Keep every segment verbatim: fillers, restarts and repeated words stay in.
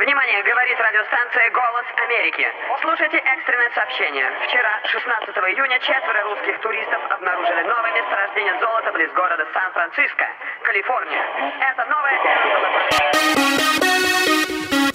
Внимание, говорит радиостанция «Голос Америки». Слушайте экстренное сообщение. Вчера, шестнадцатого июня, четверо русских туристов обнаружили новое месторождение золота близ города Сан-Франциско, Калифорния. Это новое эра золотой.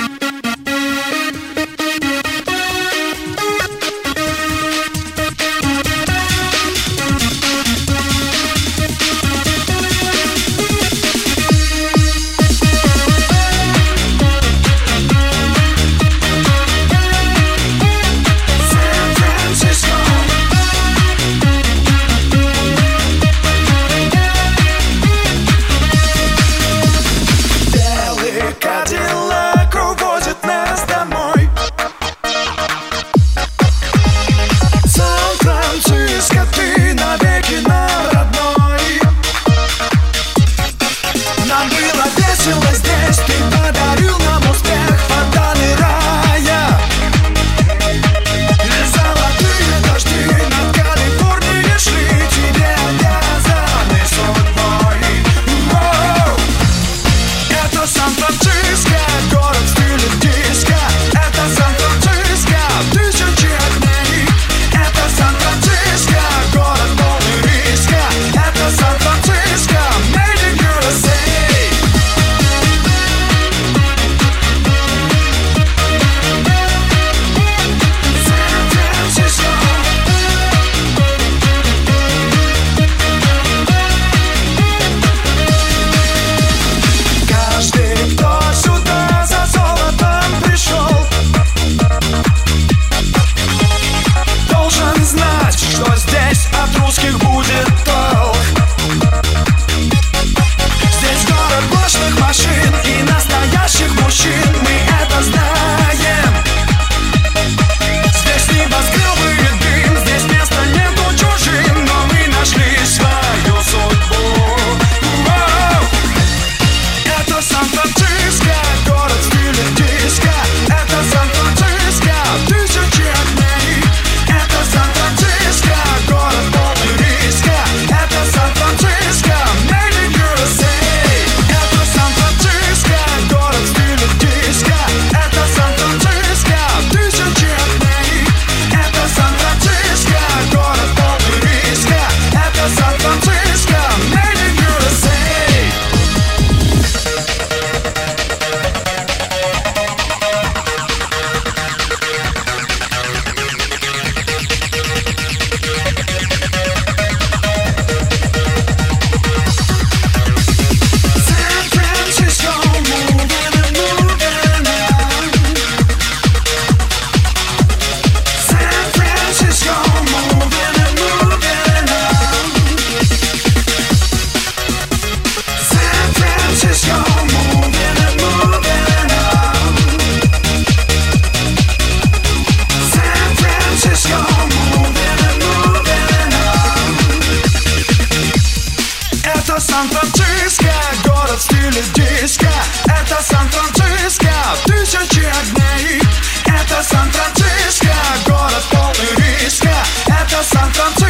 Сан-Франциско, город в стиле диско. Это Сан-Франциско, тысячи огней. Это Сан-Франциско, город полный риска. Это Сан-Франциско.